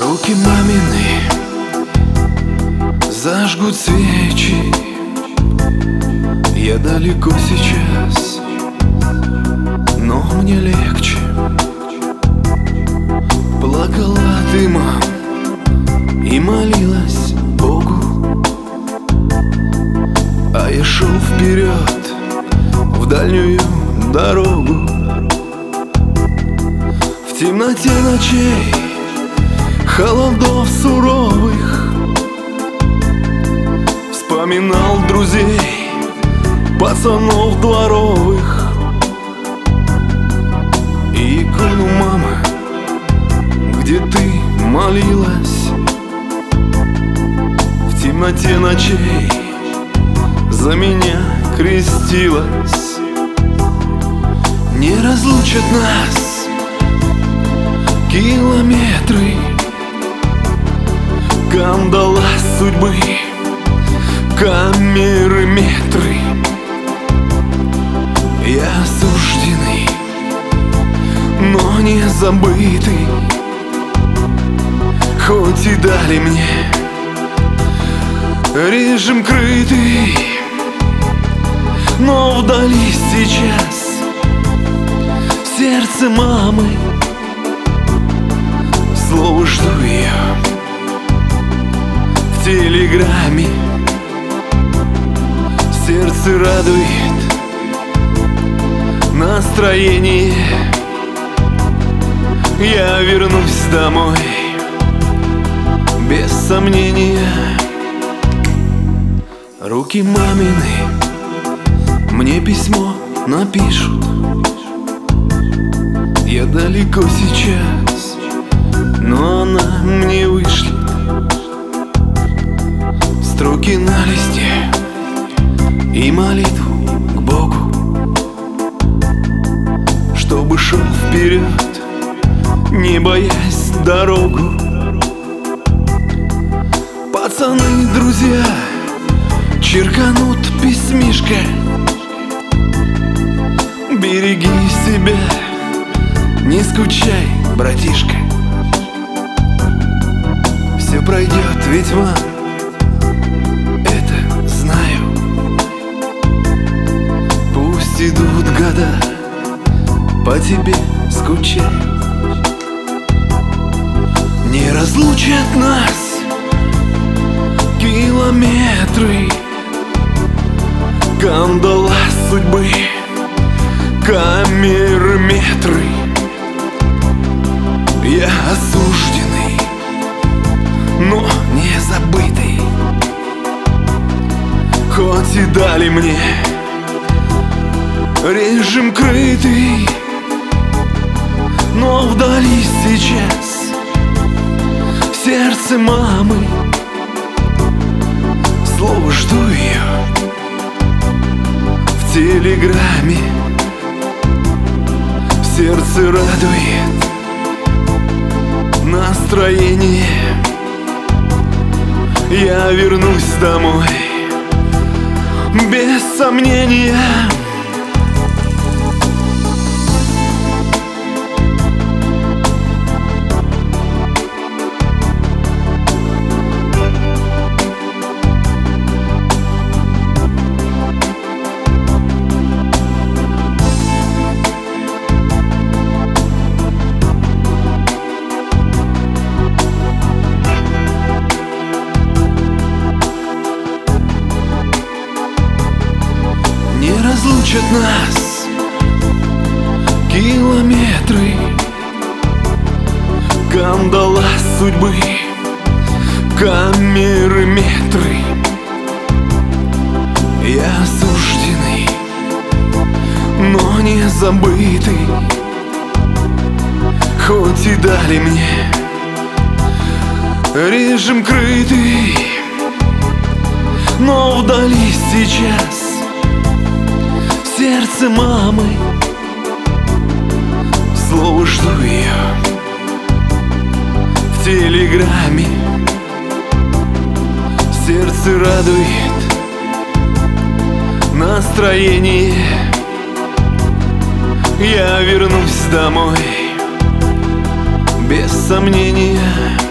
Руки мамины зажгут свечи. Я далеко сейчас, но мне легче. Плакала ты, мам, и молилась Богу, а я шел вперед в дальнюю дорогу. В темноте ночей, холодов суровых, вспоминал друзей, пацанов дворовых. И икону мамы, где ты молилась, в темноте ночей за меня крестилась. Не разлучат нас километры, кандала судьбы, камеры, метры. Я осужденный, но не забытый, хоть и дали мне режим крытый, но вдали сейчас сердце мамы. Слово жду ее в телеграме. Сердце радует настроение. Я вернусь домой без сомнения. Руки мамины мне письмо напишут. Я далеко сейчас, но она мне вышлет строки на листе и молитву к Богу, чтобы шел вперед, не боясь дорогу. Пацаны, друзья, черканут письмишко: береги себя, не скучай, братишка. Все пройдет, ведь вам это знаю. Пусть идут года, по тебе скучай. Не разлучат нас километры, кандала судьбы, камеры, метры. Я осужденный, но не забытый, хоть и дали мне режим крытый, но вдали сейчас сердце мамы. Слово жду ее в телеграме. Сердце радует настроение. Я вернусь домой без сомнения. Не разлучат нас километры, кандала судьбы, камеры, метры. Я осужденный, но не забытый, хоть и дали мне режим крытый, но вдали сейчас сердце мамы. Слово жду ее в телеграме. Сердце радует настроение. Я вернусь домой без сомнения.